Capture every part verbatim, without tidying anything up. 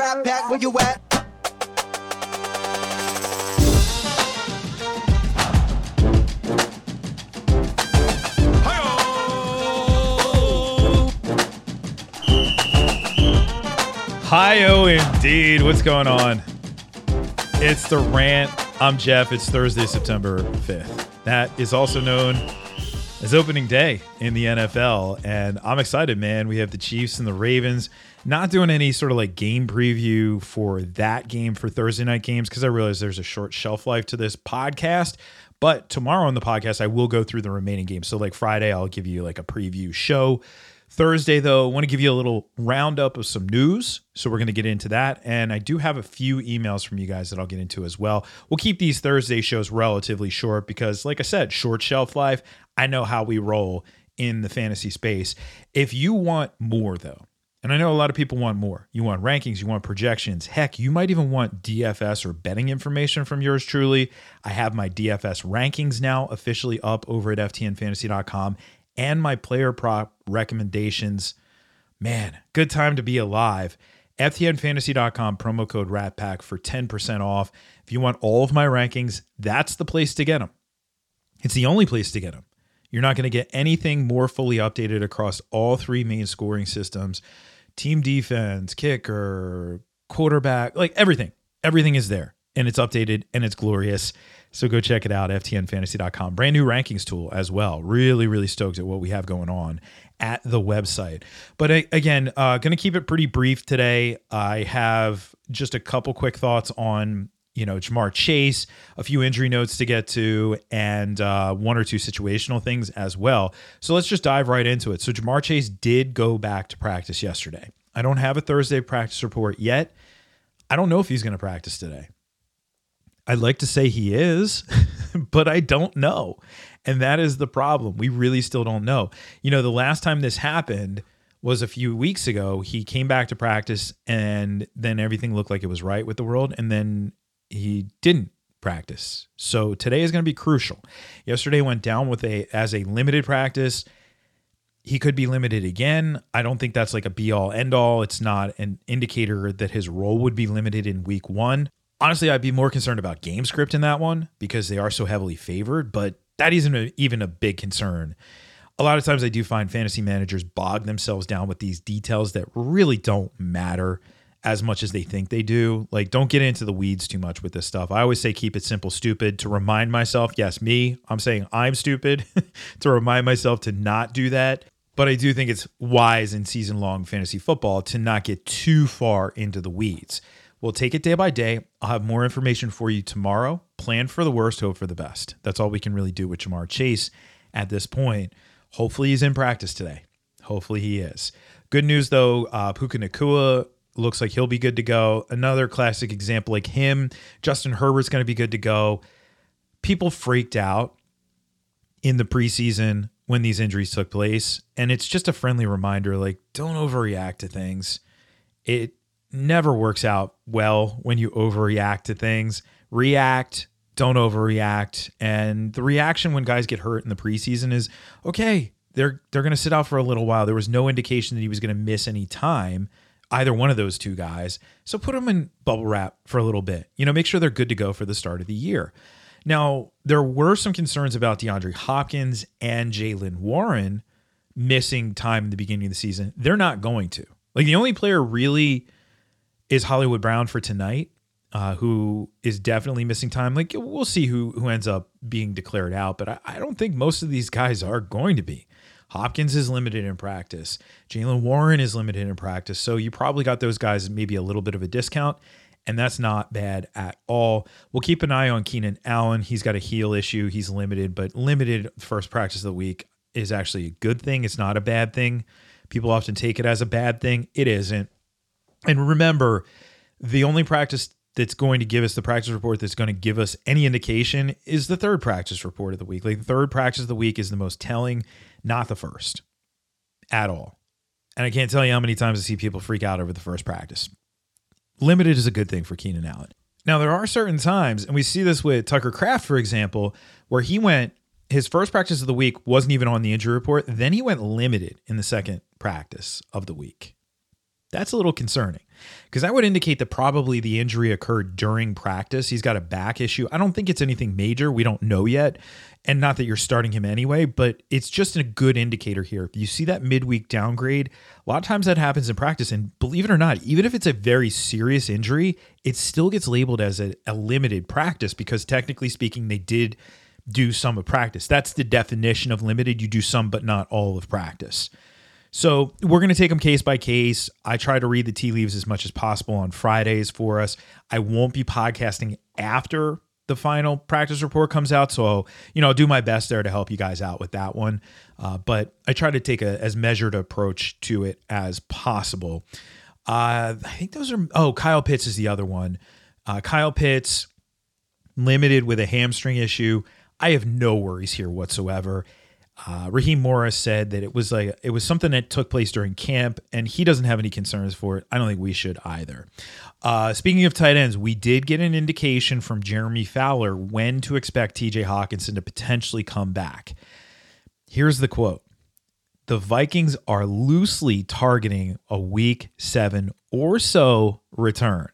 Rat Pack, where you at? Hi-oh, indeed. What's going on? It's The Rant. I'm Jeff. It's Thursday, September fifth. That is also known as opening day in the N F L, and I'm excited, man. We have the Chiefs and the Ravens. Not doing any sort of like game preview for that game for Thursday night games because I realize there's a short shelf life to this podcast. But tomorrow on the podcast, I will go through the remaining games. So like Friday, I'll give you like a preview show. Thursday, though, I want to give you a little roundup of some news. So we're going to get into that. And I do have a few emails from you guys that I'll get into as well. We'll keep these Thursday shows relatively short because, like I said, short shelf life. I know how we roll in the fantasy space. If you want more, though, and I know a lot of people want more. You want rankings, you want projections. Heck, you might even want D F S or betting information from yours truly. I have my D F S rankings now officially up over at F T N fantasy dot com. And my player prop recommendations. Man, good time to be alive. F T N fantasy dot com, promo code RATPACK for ten percent off. If you want all of my rankings, that's the place to get them. It's the only place to get them. You're not going to get anything more fully updated across all three main scoring systems. Team defense, kicker, quarterback, like everything. Everything is there. And it's updated and it's glorious. So go check it out, F T N fantasy dot com. Brand new rankings tool as well. Really, really stoked at what we have going on at the website. But again, uh, going to keep it pretty brief today. I have just a couple quick thoughts on, you know, Ja'Marr Chase, a few injury notes to get to, and uh, one or two situational things as well. So let's just dive right into it. So Ja'Marr Chase did go back to practice yesterday. I don't have a Thursday practice report yet. I don't know if he's going to practice today. I'd like to say he is, but I don't know. And that is the problem. We really still don't know. You know, the last time this happened was a few weeks ago. He came back to practice and then everything looked like it was right with the world. And then he didn't practice. So today is going to be crucial. Yesterday went down with a as a limited practice. He could be limited again. I don't think that's like a be all end all. It's not an indicator that his role would be limited in week one. Honestly, I'd be more concerned about game script in that one because they are so heavily favored, but that isn't a, even a big concern. A lot of times I do find fantasy managers bog themselves down with these details that really don't matter as much as they think they do. Like, don't get into the weeds too much with this stuff. I always say keep it simple, stupid, to remind myself, yes, me, I'm saying I'm stupid, to remind myself to not do that. But I do think it's wise in season-long fantasy football to not get too far into the weeds. We'll take it day by day. I'll have more information for you tomorrow. Plan for the worst, hope for the best. That's all we can really do with Ja'Marr Chase at this point. Hopefully he's in practice today. Hopefully he is. Good news, though, uh, Puka Nacua looks like he'll be good to go. Another classic example like him. Justin Herbert's going to be good to go. People freaked out in the preseason when these injuries took place. And it's just a friendly reminder, like, don't overreact to things. It never works out well when you overreact to things. React, don't overreact. And the reaction when guys get hurt in the preseason is, okay, they're they're going to sit out for a little while. There was no indication that he was going to miss any time, either one of those two guys. So put them in bubble wrap for a little bit. You know, make sure they're good to go for the start of the year. Now, there were some concerns about DeAndre Hopkins and Jaylen Warren missing time in the beginning of the season. They're not going to. Like, the only player really is Hollywood Brown for tonight, uh, who is definitely missing time. Like, we'll see who who ends up being declared out, but I, I don't think most of these guys are going to be. Hopkins is limited in practice. Jaylen Warren is limited in practice. So you probably got those guys maybe a little bit of a discount, and that's not bad at all. We'll keep an eye on Keenan Allen. He's got a heel issue. He's limited, but limited first practice of the week is actually a good thing. It's not a bad thing. People often take it as a bad thing. It isn't. And remember, the only practice that's going to give us the practice report that's going to give us any indication is the third practice report of the week. Like, the third practice of the week is the most telling, not the first at all. And I can't tell you how many times I see people freak out over the first practice. Limited is a good thing for Keenan Allen. Now, there are certain times, and we see this with Tucker Kraft, for example, where he went, his first practice of the week wasn't even on the injury report. Then he went limited in the second practice of the week. That's a little concerning because that would indicate that probably the injury occurred during practice. He's got a back issue. I don't think it's anything major. We don't know yet. And not that you're starting him anyway, but it's just a good indicator here. If you see that midweek downgrade, a lot of times that happens in practice. And believe it or not, even if it's a very serious injury, it still gets labeled as a, a limited practice because technically speaking, they did do some of practice. That's the definition of limited. You do some, but not all of practice. So we're going to take them case by case. I try to read the tea leaves as much as possible on Fridays for us. I won't be podcasting after the final practice report comes out. So, you know, I'll do my best there to help you guys out with that one. Uh, but I try to take a as measured approach to it as possible. Uh, I think those are, oh, Kyle Pitts is the other one. Uh, Kyle Pitts, limited with a hamstring issue. I have no worries here whatsoever. Uh, Raheem Morris said that it was like it was something that took place during camp, and he doesn't have any concerns for it. I don't think we should either. Uh, speaking of tight ends, we did get an indication from Jeremy Fowler when to expect T J Hawkinson to potentially come back. Here's the quote. The Vikings are loosely targeting a week seven or so return.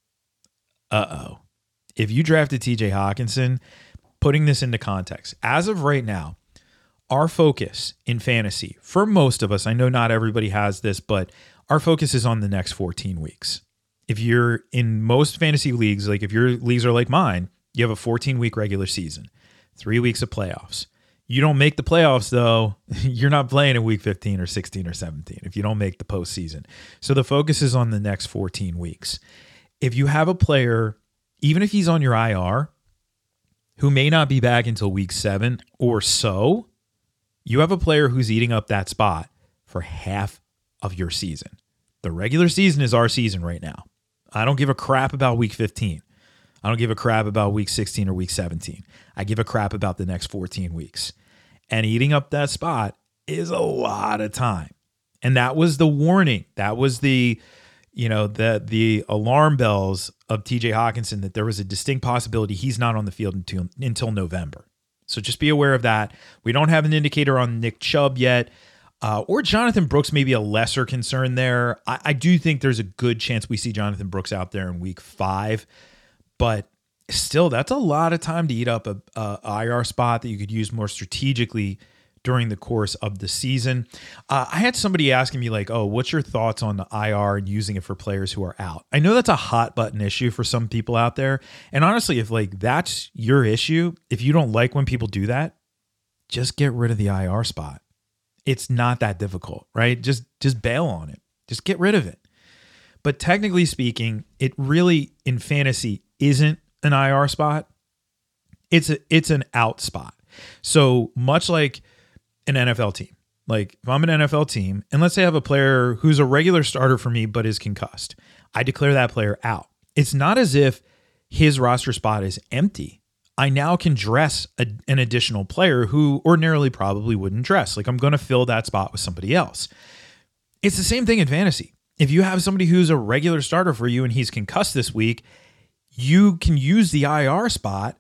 Uh-oh. If you drafted T J Hawkinson, putting this into context, as of right now, our focus in fantasy, for most of us, I know not everybody has this, but our focus is on the next fourteen weeks. If you're in most fantasy leagues, like if your leagues are like mine, you have a fourteen-week regular season, three weeks of playoffs. You don't make the playoffs, though, you're not playing in week fifteen or sixteen or seventeen if you don't make the postseason. So the focus is on the next fourteen weeks. If you have a player, even if he's on your I R, who may not be back until week seven or so, you have a player who's eating up that spot for half of your season. The regular season is our season right now. I don't give a crap about week fifteen. I don't give a crap about week sixteen or week seventeen. I give a crap about the next fourteen weeks. And eating up that spot is a lot of time. And that was the warning. That was the, you know, the the alarm bells of T J Hawkinson that there was a distinct possibility he's not on the field until, until November. So just be aware of that. We don't have an indicator on Nick Chubb yet, uh, or Jonathan Brooks may be a lesser concern there. I, I do think there's a good chance we see Jonathan Brooks out there in week five, but still, that's a lot of time to eat up a, a I R spot that you could use more strategically during the course of the season. Uh, I had somebody asking me like, oh, what's your thoughts on the I R and using it for players who are out? I know that's a hot button issue for some people out there. And honestly, if like that's your issue, if you don't like when people do that, just get rid of the I R spot. It's not that difficult, right? Just, just bail on it. Just get rid of it. But technically speaking, it really in fantasy isn't an I R spot. It's a, it's an out spot. So much like an N F L team. Like if I'm an N F L team and let's say I have a player who's a regular starter for me, but is concussed, I declare that player out. It's not as if his roster spot is empty. I now can dress a, an additional player who ordinarily probably wouldn't dress. Like I'm going to fill that spot with somebody else. It's the same thing in fantasy. If you have somebody who's a regular starter for you and he's concussed this week, you can use the I R spot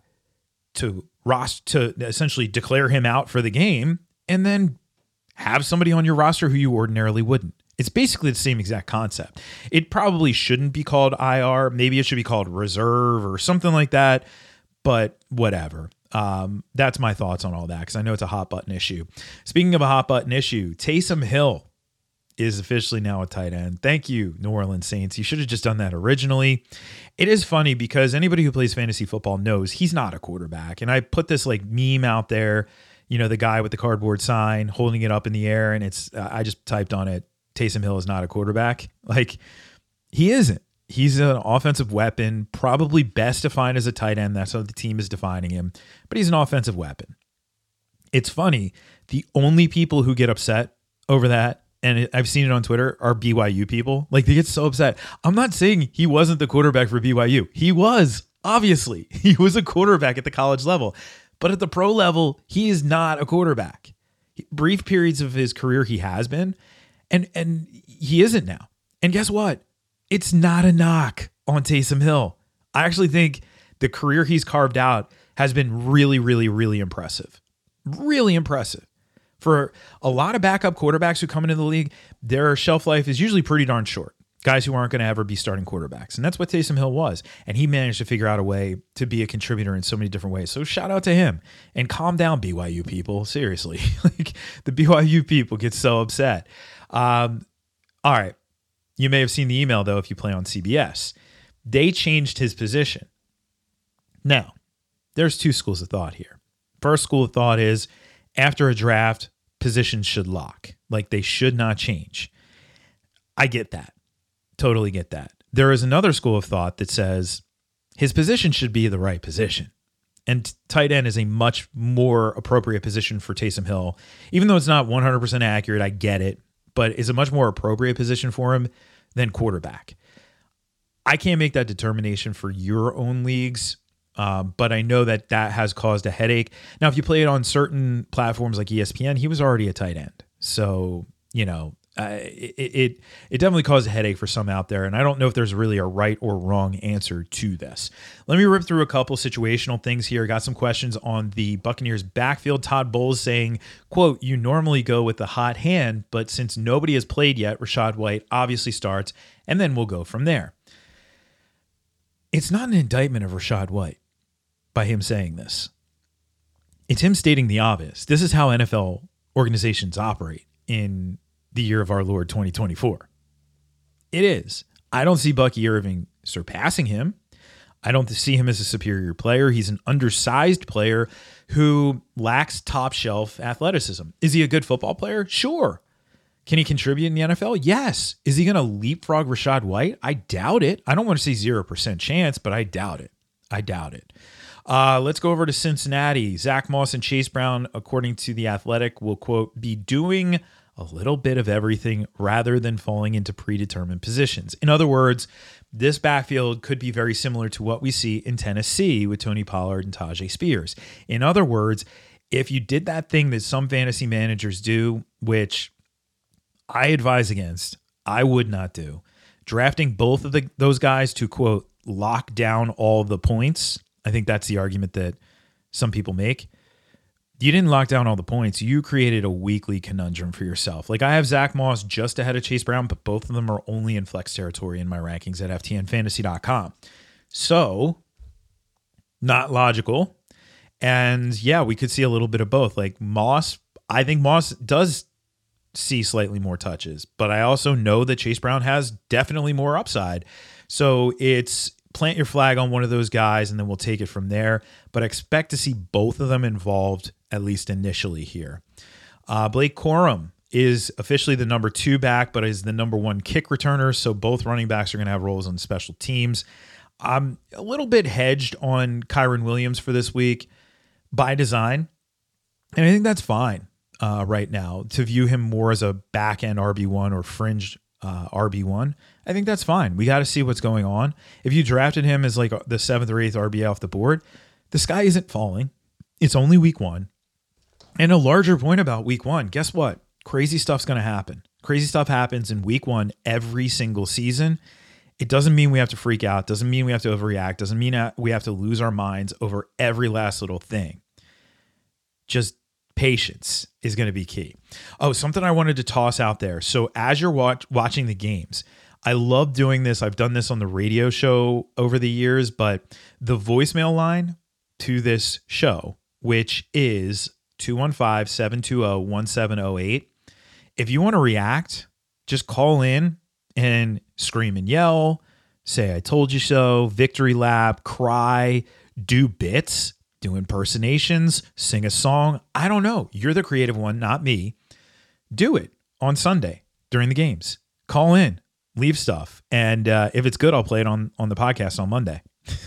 to roster to essentially declare him out for the game and then have somebody on your roster who you ordinarily wouldn't. It's basically the same exact concept. It probably shouldn't be called I R. Maybe it should be called reserve or something like that, but whatever. Um, that's my thoughts on all that because I know it's a hot button issue. Speaking of a hot button issue, Taysom Hill is officially now a tight end. Thank you, New Orleans Saints. You should have just done that originally. It is funny because anybody who plays fantasy football knows he's not a quarterback. And I put this like meme out there, you know, the guy with the cardboard sign holding it up in the air. And it's, uh, I just typed on it, Taysom Hill is not a quarterback. Like he isn't. He's an offensive weapon, probably best defined as a tight end. That's how the team is defining him, but he's an offensive weapon. It's funny. The only people who get upset over that, and I've seen it on Twitter, are B Y U people. Like they get so upset. I'm not saying he wasn't the quarterback for B Y U. He was, obviously. He was a quarterback at the college level. But at the pro level, he is not a quarterback. Brief periods of his career, he has been. And, and he isn't now. And guess what? It's not a knock on Taysom Hill. I actually think the career he's carved out has been really, really, really impressive. Really impressive. For a lot of backup quarterbacks who come into the league, their shelf life is usually pretty darn short. guys who aren't going to ever be starting quarterbacks. And that's what Taysom Hill was. And he managed to figure out a way to be a contributor in so many different ways. So shout out to him. And calm down, B Y U people. Seriously. Like, the B Y U people get so upset. Um, all right. You may have seen the email, though, if you play on C B S. They changed his position. Now, there's two schools of thought here. First school of thought is, after a draft, positions should lock. Like, they should not change. I get that. Totally get that. There is another school of thought that says his position should be the right position. And tight end is a much more appropriate position for Taysom Hill. Even though it's not one hundred percent accurate, I get it, but it's a much more appropriate position for him than quarterback. I can't make that determination for your own leagues, um, but I know that that has caused a headache. Now, if you play it on certain platforms like E S P N, he was already a tight end. So, you know, Uh, it, it it definitely caused a headache for some out there, and I don't know if there's really a right or wrong answer to this. Let me rip through a couple situational things here. Got some questions on the Buccaneers backfield. Todd Bowles saying, quote, "You normally go with the hot hand, but since nobody has played yet, Rachaad White obviously starts, and then we'll go from there." It's not an indictment of Rachaad White by him saying this. It's him stating the obvious. This is how N F L organizations operate in the year of our Lord twenty twenty-four. It is. I don't see Bucky Irving surpassing him. I don't see him as a superior player. He's an undersized player who lacks top shelf athleticism. Is he a good football player? Sure. Can he contribute in the N F L? Yes. Is he going to leapfrog Rachaad White? I doubt it. I don't want to say zero percent chance, but I doubt it. I doubt it. Uh, let's go over to Cincinnati. Zach Moss and Chase Brown, according to The Athletic, will, quote, be doing a little bit of everything rather than falling into predetermined positions. In other words, this backfield could be very similar to what we see in Tennessee with Tony Pollard and Tajay Spears. In other words, if you did that thing that some fantasy managers do, which I advise against, I would not do, drafting both of the, those guys to, quote, lock down all of the points. I think that's the argument that some people make. You didn't lock down all the points. You created a weekly conundrum for yourself. Like, I have Zach Moss just ahead of Chase Brown, but both of them are only in flex territory in my rankings at F T N fantasy dot com. So, not logical. And yeah, we could see a little bit of both. Like, Moss, I think Moss does see slightly more touches, but I also know that Chase Brown has definitely more upside. So it's plant your flag on one of those guys, and then we'll take it from there. But I expect to see both of them involved, at least initially here. Uh, Blake Corum is officially the number two back, but is the number one kick returner. So both running backs are going to have roles on special teams. I'm a little bit hedged on Kyron Williams for this week by design. And I think that's fine uh, right now to view him more as a back end R B one or fringe Uh, R B one. I think that's fine. We got to see what's going on. If you drafted him as like the seventh or eighth R B off the board, the sky isn't falling. It's only week one. And a larger point about week one, guess what? Crazy stuff's going to happen. Crazy stuff happens in week one every single season. It doesn't mean we have to freak out. Doesn't mean we have to overreact. Doesn't mean we have to lose our minds over every last little thing. Just patience is going to be key. Oh, something I wanted to toss out there. So as you're watch, watching the games, I love doing this. I've done this on the radio show over the years, but the voicemail line to this show, which is two one five, seven two zero, one seven zero eight. If you want to react, just call in and scream and yell, say, I told you so, victory lap, cry, do bits, do impersonations, sing a song. I don't know. You're the creative one, not me. Do it on Sunday during the games. Call in, leave stuff. And uh, if it's good, I'll play it on, on the podcast on Monday.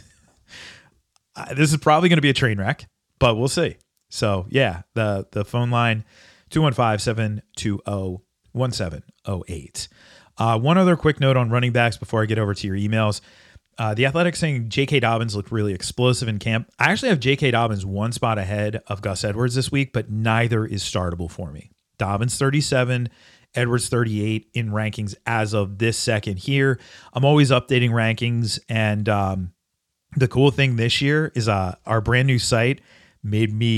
This is probably going to be a train wreck, but we'll see. So yeah, the, the phone line, two one five, seven two zero, one seven zero eight. Uh, one other quick note on running backs before I get over to your emails. Uh, the Athletic saying J K. Dobbins looked really explosive in camp. I actually have J K. Dobbins one spot ahead of Gus Edwards this week, but neither is startable for me. Dobbins thirty-seven, Edwards thirty-eight in rankings as of this second here. I'm always updating rankings, and um, the cool thing this year is uh, our brand new site made me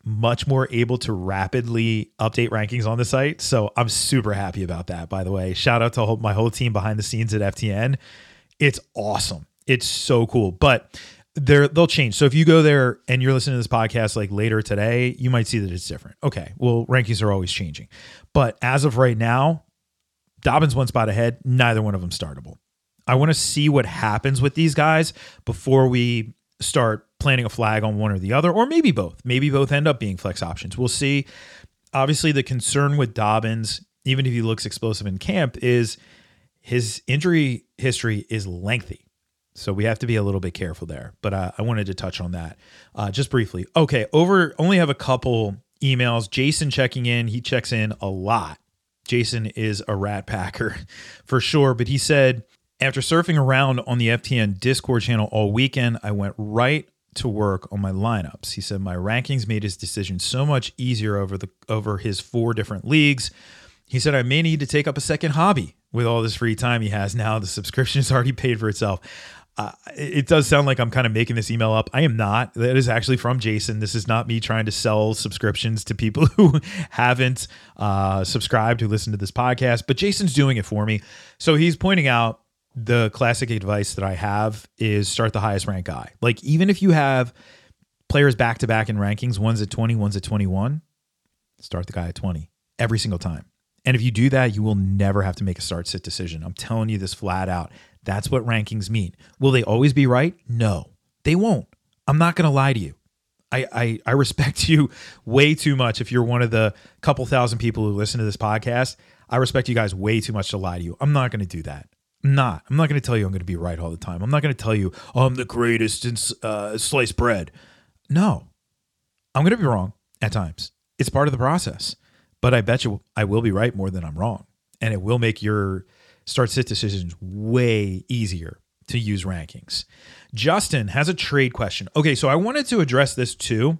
much more able to rapidly update rankings on the site. So I'm super happy about that, by the way. Shout out to my whole team behind the scenes at F T N. It's awesome. It's so cool. But they're, they'll change. So if you go there and you're listening to this podcast like later today, you might see that it's different. Okay, well, rankings are always changing. But as of right now, Dobbins one spot ahead, neither one of them startable. I want to see what happens with these guys before we start planting a flag on one or the other, or maybe both. Maybe both end up being flex options. We'll see. Obviously, the concern with Dobbins, even if he looks explosive in camp, is his injury history is lengthy. So we have to be a little bit careful there. But uh, I wanted to touch on that uh, just briefly. Okay, over only have a couple emails. Jason checking in. He checks in a lot. Jason is a rat packer for sure. But he said, after surfing around on the F T N Discord channel all weekend, I went right to work on my lineups. He said, my rankings made his decision so much easier over the over his four different leagues. He said, I may need to take up a second hobby with all this free time he has now. The subscription is already paid for itself. Uh, it does sound like I'm kind of making this email up. I am not. That is actually from Jason. This is not me trying to sell subscriptions to people who haven't uh, subscribed, who listen to this podcast, but Jason's doing it for me. So he's pointing out the classic advice that I have is start the highest ranked guy. Like, even if you have players back to back in rankings, one's at twenty, one's at twenty-one, start the guy at twenty every single time. And if you do that, you will never have to make a start sit decision. I'm telling you this flat out. That's what rankings mean. Will they always be right? No, they won't. I'm not going to lie to you. I, I, I respect you way too much. If you're one of the couple thousand people who listen to this podcast, I respect you guys way too much to lie to you. I'm not going to do that. I'm not. I'm not going to tell you I'm going to be right all the time. I'm not going to tell you, oh, I'm the greatest in uh, sliced bread. No, I'm going to be wrong at times. It's part of the process. But I bet you I will be right more than I'm wrong. And it will make your start sit decisions way easier to use rankings. Justin has a trade question. Okay, so I wanted to address this too.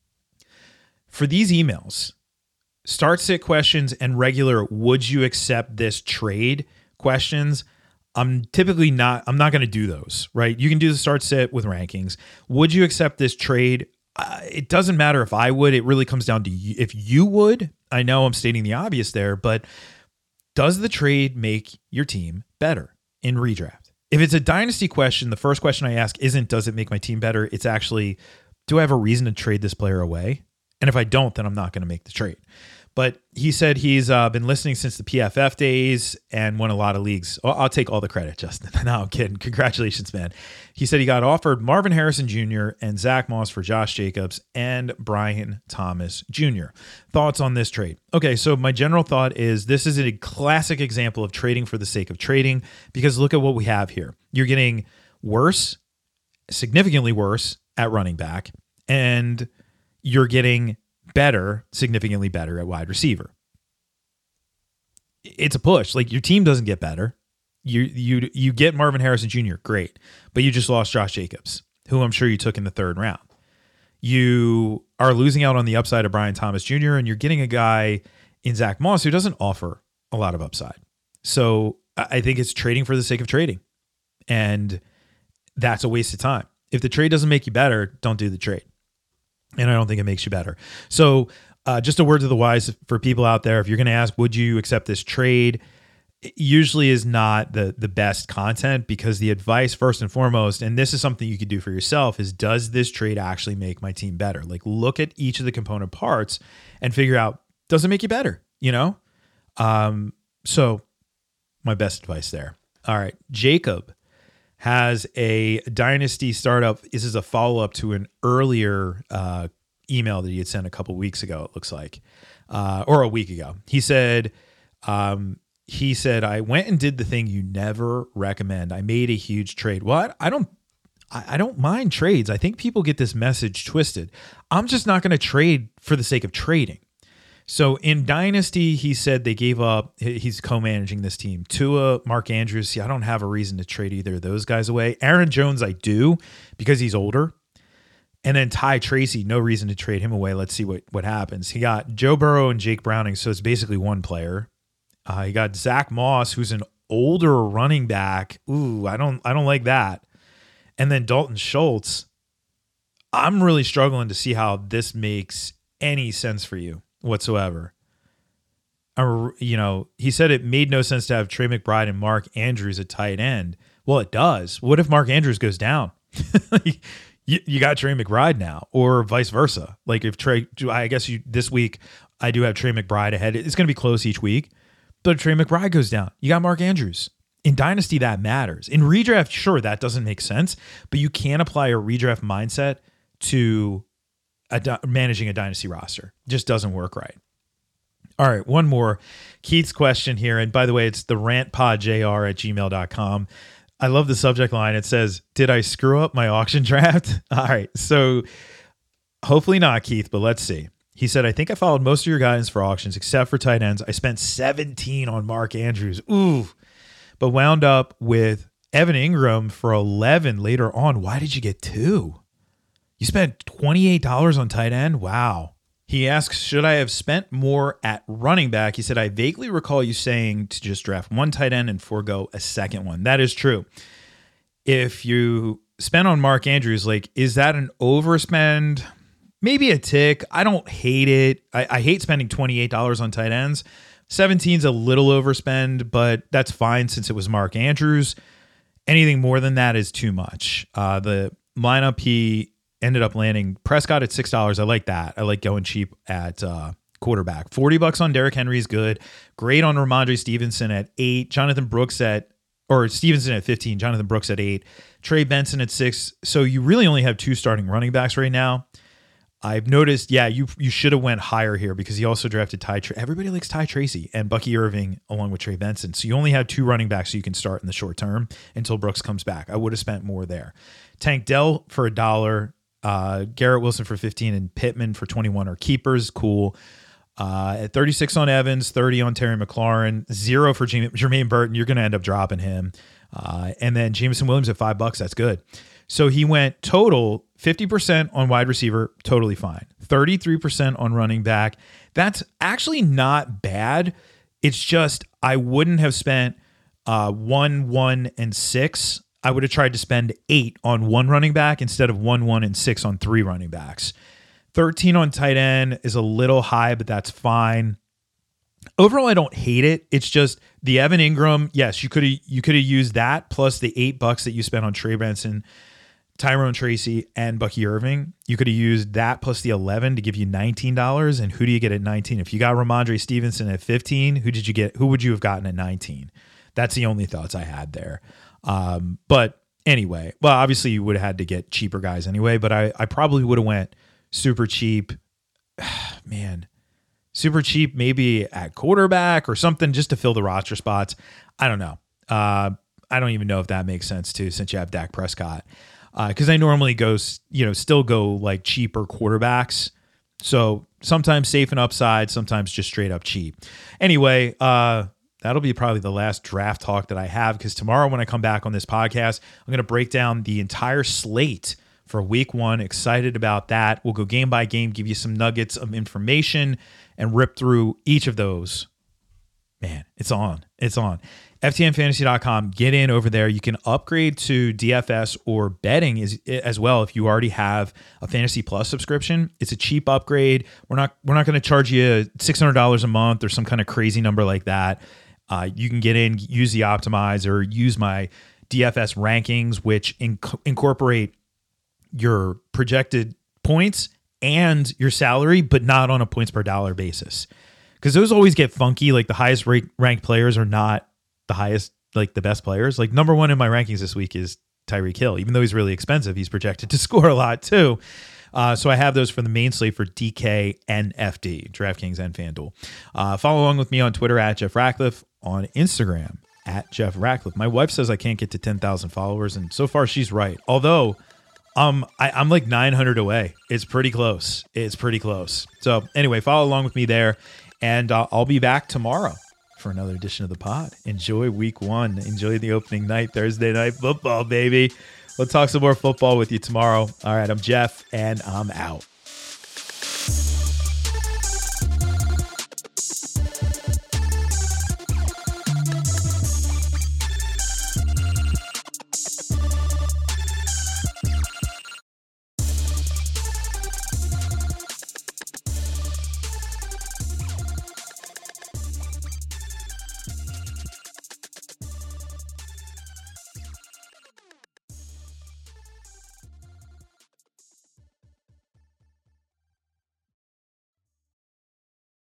For these emails, start sit questions and regular would you accept this trade questions, I'm typically not, I'm not going to do those, right? You can do the start sit with rankings. Would you accept this trade? Uh, it doesn't matter if I would. It really comes down to you. If you would. I know I'm stating the obvious there, but does the trade make your team better in redraft? If it's a dynasty question, the first question I ask isn't, does it make my team better? It's actually, do I have a reason to trade this player away? And if I don't, then I'm not going to make the trade. But he said he's uh, been listening since the P F F days and won a lot of leagues. I'll, I'll take all the credit, Justin. No, I'm kidding. Congratulations, man. He said he got offered Marvin Harrison Junior and Zach Moss for Josh Jacobs and Brian Thomas Junior Thoughts on this trade? Okay, so my general thought is this is a classic example of trading for the sake of trading, because look at what we have here. You're getting worse, significantly worse at running back, and you're getting better, significantly better at wide receiver. It's a push. Like, your team doesn't get better. You you you get Marvin Harrison Junior, great, but you just lost Josh Jacobs, who I'm sure you took in the third round. You are losing out on the upside of Brian Thomas Junior, and you're getting a guy in Zach Moss who doesn't offer a lot of upside. So I think it's trading for the sake of trading, and that's a waste of time. If the trade doesn't make you better, don't do the trade. And I don't think it makes you better. So uh, just a word to the wise for people out there. If you're going to ask, would you accept this trade? It usually is not the, the best content, because the advice first and foremost, and this is something you could do for yourself, is does this trade actually make my team better? Like, look at each of the component parts and figure out, does it make you better? You know? Um, so my best advice there. All right. Jacob has a dynasty startup. This is a follow-up to an earlier uh, email that he had sent a couple weeks ago, it looks like, uh, or a week ago. He said, um, he said, I went and did the thing you never recommend. I made a huge trade. Well, I, I don't, I, I don't mind trades. I think people get this message twisted. I'm just not going to trade for the sake of trading. So in Dynasty, he said they gave up, he's co-managing this team. Tua, Mark Andrews, see, I don't have a reason to trade either of those guys away. Aaron Jones, I do, because he's older. And then Ty Tracy, no reason to trade him away. Let's see what, what happens. He got Joe Burrow and Jake Browning, so it's basically one player. Uh, he got Zach Moss, who's an older running back. Ooh, I don't, I don't like that. And then Dalton Schultz. I'm really struggling to see how this makes any sense for you whatsoever. Or, you know, he said it made no sense to have Trey McBride and Mark Andrews at tight end. Well, it does. What if Mark Andrews goes down? you, you got Trey McBride now, or vice versa. Like if Trey, I guess you this week I do have Trey McBride ahead. It's going to be close each week, but if Trey McBride goes down, you got Mark Andrews. In Dynasty, that matters. In redraft, sure, that doesn't make sense, but you can apply a redraft mindset to a di- managing a Dynasty roster. It just doesn't work right. All right, one more. Keith's question here. And by the way, it's the rantpodjr at gmail dot com. I love the subject line. It says, did I screw up my auction draft? All right, so hopefully not, Keith, but let's see. He said, I think I followed most of your guidance for auctions except for tight ends. I spent seventeen on Mark Andrews. Ooh. But wound up with Evan Ingram for eleven later on. Why did you get two? You spent twenty-eight dollars on tight end? Wow. He asks, should I have spent more at running back? He said, I vaguely recall you saying to just draft one tight end and forego a second one. That is true. If you spend on Mark Andrews, like, is that an overspend? Maybe a tick. I don't hate it. I, I hate spending twenty-eight dollars on tight ends. seventeen is a little overspend, but that's fine since it was Mark Andrews. Anything more than that is too much. Uh, the lineup he ended up landing Prescott at six dollars. I like that. I like going cheap at uh, quarterback. forty bucks on Derrick Henry is good. Great on Ramondre Stevenson at eight. Jonathan Brooks at, or Stevenson at fifteen. Jonathan Brooks at eight. Trey Benson at six. So you really only have two starting running backs right now. I've noticed, yeah, you you should have went higher here because he also drafted Ty. Tra- Everybody likes Ty Tracy and Bucky Irving along with Trey Benson. So you only have two running backs so you can start in the short term until Brooks comes back. I would have spent more there. Tank Dell for a dollar, uh, Garrett Wilson for fifteen, and Pittman for twenty-one are keepers. Cool. Uh, at thirty-six on Evans, thirty on Terry McLaurin, zero for Jermaine, Jermaine Burton. You're going to end up dropping him. Uh, and then Jameson Williams at five bucks. That's good. So he went total fifty percent on wide receiver, totally fine. thirty-three percent on running back. That's actually not bad. It's just I wouldn't have spent uh, one, one, and six. I would have tried to spend eight on one running back instead of one, one, and six on three running backs. thirteen on tight end is a little high, but that's fine. Overall, I don't hate it. It's just the Evan Ingram. Yes, you could have you could have used that plus the eight bucks that you spent on Trey Benson, Tyrone Tracy, and Bucky Irving. You could have used that plus the eleven to give you nineteen dollars. And who do you get at nineteen? If you got Ramondre Stevenson at fifteen, who did you get? Who would you have gotten at nineteen? That's the only thoughts I had there. Um, but anyway, well, obviously you would have had to get cheaper guys anyway, but I, I probably would have went super cheap. Man, super cheap, maybe at quarterback or something just to fill the roster spots. I don't know. Uh, I don't even know if that makes sense too, since you have Dak Prescott. Because uh, I normally go, you know, still go like cheaper quarterbacks. So sometimes safe and upside, sometimes just straight up cheap. Anyway, uh, that'll be probably the last draft talk that I have, because tomorrow when I come back on this podcast, I'm going to break down the entire slate for week one. Excited about that. We'll go game by game, give you some nuggets of information and rip through each of those. Man, it's on. It's on. F T N fantasy dot com. Get in over there. You can upgrade to D F S or betting as, as well if you already have a Fantasy Plus subscription. It's a cheap upgrade. We're not we're not going to charge you six hundred dollars a month or some kind of crazy number like that. Uh, you can get in, use the optimizer, use my D F S rankings, which inc- incorporate your projected points and your salary, but not on a points per dollar basis. Because those always get funky. Like the highest rate, ranked players are not the highest, like the best players. Like number one in my rankings this week is Tyreek Hill. Even though he's really expensive, he's projected to score a lot too. Uh, so I have those for the main slate for D K and F D, DraftKings and FanDuel. Uh, follow along with me on Twitter at Jeff Ratcliffe, on Instagram at Jeff Ratcliffe. My wife says I can't get to ten thousand followers, and so far she's right. Although um, I, I'm like nine hundred away. It's pretty close. It's pretty close. So anyway, follow along with me there, and uh, I'll be back tomorrow for another edition of the pod. Enjoy week one. Enjoy the opening night, Thursday night football, baby. We'll talk some more football with you tomorrow. All right, I'm Jeff, and I'm out.